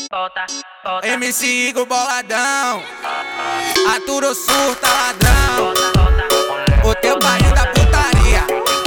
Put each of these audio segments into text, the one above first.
MC Igor boladão, Arturo surta ladrão, o teu barril da putaria.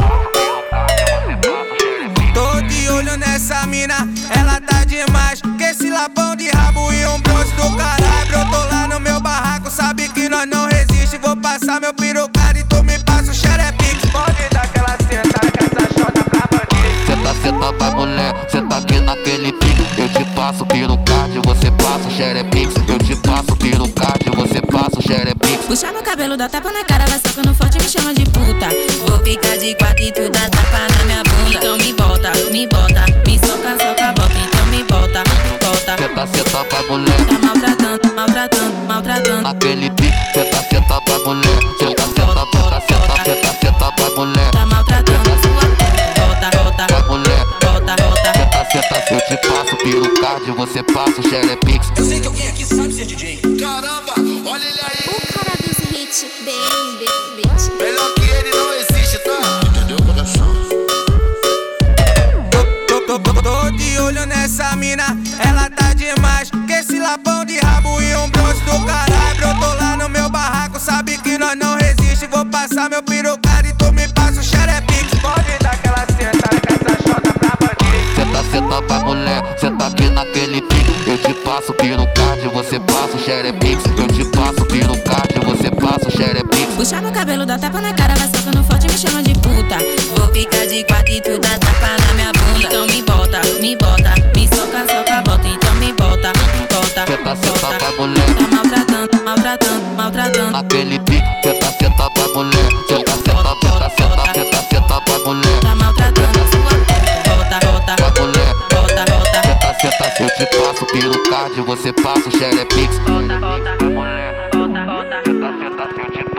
Tô de olho nessa mina, ela tá demais. Que esse lapão de rabo e um bronze do caralho. Brotou lá no meu barraco, sabe que nós não resiste. Vou passar meu pirocado e tu me passa o xerepique. Pode dar aquela sentada com essa chota pra bandido. Senta pra mulher, senta aqui naquele pique. Eu te passo pirocard, você passa o xerepique. Eu te passo pirocard, você passa o xerepique. Puxa meu cabelo, dá tapa na cara, vai socando forte, me chama de puta. Vou ficar de quatro e tu dá tapa na minha bunda. Então me bota, me soca, bota. Então me bota. Senta pra mulher, Tá maltratando. naquele pique. Senta pra mulher, senta pra mulher. Tá maltratando sua Pra mulher, bota. senta, eu te passo pirocard, você passa o xerepique. Eu sei que alguém aqui sabe ser DJ. Caramba, olha ele aí. O cara dos hits, bem. Melhor que ele não existe, tá? Entendeu, coração? Tô de olho nessa mina, ela tá demais. Que esse lapão de rabo e um bronze do caralho. Brotou lá no meu barraco, sabe que nós não resiste. Vou passar meu pirocado e tu me passa o xerepique. Pode dar aquela sentada com essa chota pra bandido. Senta pra mulher, senta aqui naquele pique. Eu te passo pirocard, você passa o xerepique. Eu te passo pirocard, você passa o xerepique. Puxa meu cabelo, dá tapa na cara, vai socando forte, me chama de puta. Vou ficar de quatro e tu dá tapa na minha bunda. Então me bota, me soca, bota. Então me bota. Senta pra mulher, Tá maltratando. naquele pique. Senta pra mulher, senta pra mulher. Tá maltratando sua Pra mulher, bota. senta, eu te passo pirocard, você passa o xerepique. Bota. Pra mulher, senta, eu te